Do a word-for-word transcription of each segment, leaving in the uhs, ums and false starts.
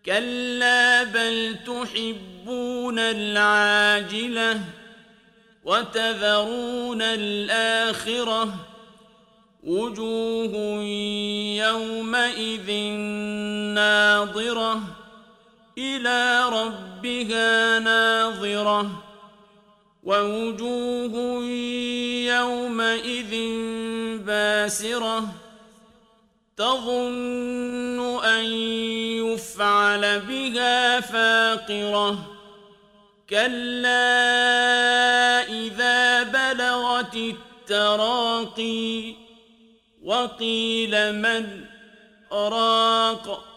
كلا بل تحبون العاجلة وتذرون الآخرة وجوه يومئذ ناظرة إلى ربها ناظرة ووجوه يومئذ باسرة تظن أن يفعل بها فاقرة كلا إذا بلغت التراقي وقيل من راق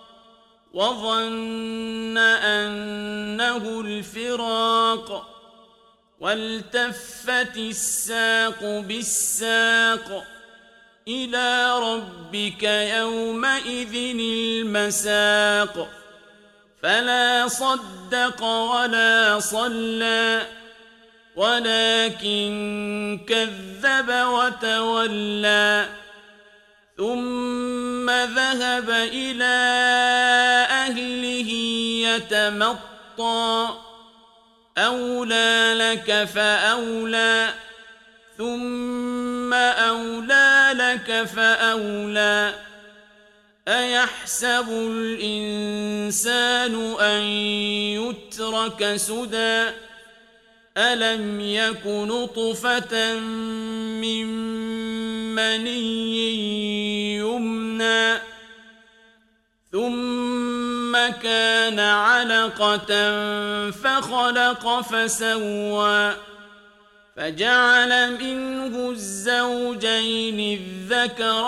وظن أنه الفراق والتفت الساق بالساق إلى ربك يومئذ المساق فلا صدق ولا صلى ولكن كذب وتولى ثم ذهب إلى أهله يتمطى أولى لك فأولى ثم أولى لك فأولى أيحسب الإنسان أن يترك سدى ألم يك نطفة من مني يمنى ثم كان علقة فخلق فسوى فجعل منه الزوجين الذكر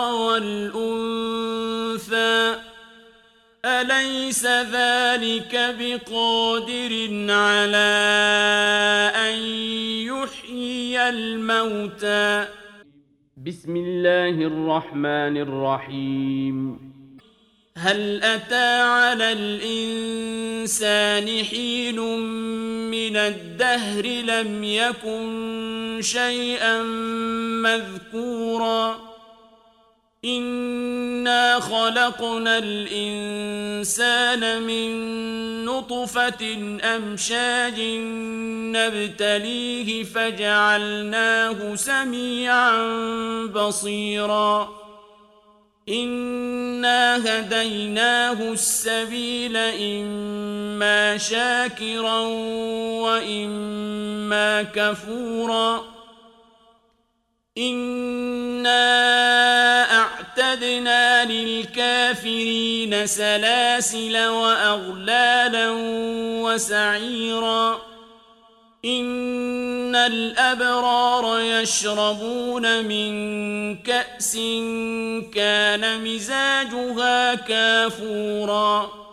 والأنثى أليس ذلك بقادر على أن يحيي الموتى بسم الله الرحمن الرحيم هل أتى على الإنسان حين من الدهر لم يكن شيئا مذكورا إنا خلقنا الإنسان من نطفة أمشاج نبتليه فجعلناه سميعا بصيرا إنا هديناه السبيل إما شاكرا وإما كفورا إنا أعتدنا للكافرين سلاسل وأغلالا وسعيرا إن الأبرار يشربون من كأس كان مزاجها كافورا